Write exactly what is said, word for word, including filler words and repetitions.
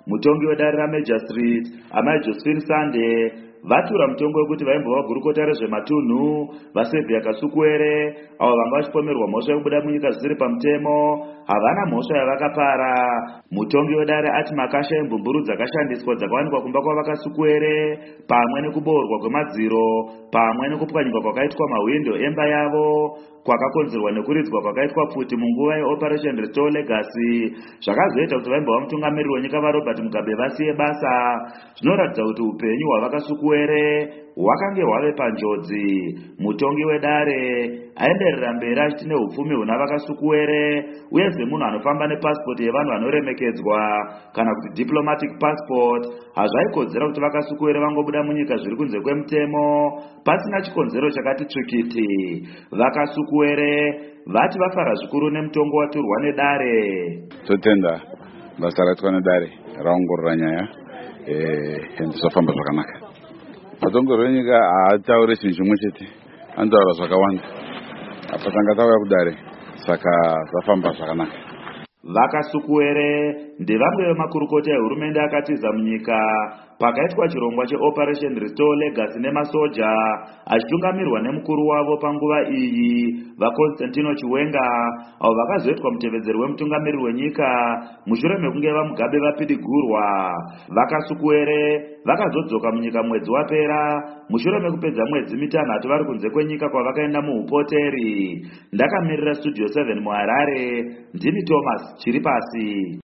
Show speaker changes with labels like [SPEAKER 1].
[SPEAKER 1] mutongi wedare raMajor Street amai Josephine Sande vatura mutongo wekuti vaimbova gurukota rezvematunhu vaSevhia Kasukuwere avo vanga vachipomerwa mhosva yekubuda munyika zvisiri pamutemo havana mhosva yavakapara. Mutongi wedare ati makasha embumburu dzakashandiswa dzakawanikwa kumba kwavakaSukuwere pamwe nekuboorwa kwemadziro pamwe nekupwanyika kwakaitwa mahwindo emba yavo kwakakonzerwa nekuridzwa kwakaitwa futi munguva yeOperation Restore Legacy zvakazoita kuti vaimbova mutungamiriri wenyika vaRobert Mugabe vasiye basa. Zvinoratidza kuti upenyu hwavakaSukuwere hwakange hwave panjodzi. Mutongi wedare aenderera mberi achiti neupfumi huna vakaSukuwere uye semunhu anofamba nepasipoti yevanhu vanoremekedzwa kana kuti diplomatic passport hazvaikodzera kuti vakaSukuwere vangobuda munyika zviri kunze kwemutemo pasina chikonzero chakati tsvikiti. VakaSukuwere vati vafara zvikuru nemutongo waturwa nedare.
[SPEAKER 2] Totenda basa raitwa nedare raongorora nyaya ende zvafamba zvakanaka. Matongero enyika haatauri chinhu chimwe chete, anotaura zvakawanda. Apa tanga tauya kudare saka zvafamba zvakanaka.
[SPEAKER 1] VakaSukuwere ndevamwe vemakurukota ehurumende akatiza munyika pakaitwa chirongwa cheOperation Restore Legacy nemasoja achitungamirwa nemukuru wavo panguva iyi vaConstantino Chiwenga avo vakazoitwa mutevedzeri wemutungamiriri wenyika mushure mekunge vaMugabe vapidigurwa. VakaSukuwere vakazodzoka munyika mwedzi wapera mushure mekupedza mwedzi mitanhatu vari kunze kwenyika kwavakaenda muupoteri. Ndakamirira Studio seven muHarare, ndini Thomas Chiripasi.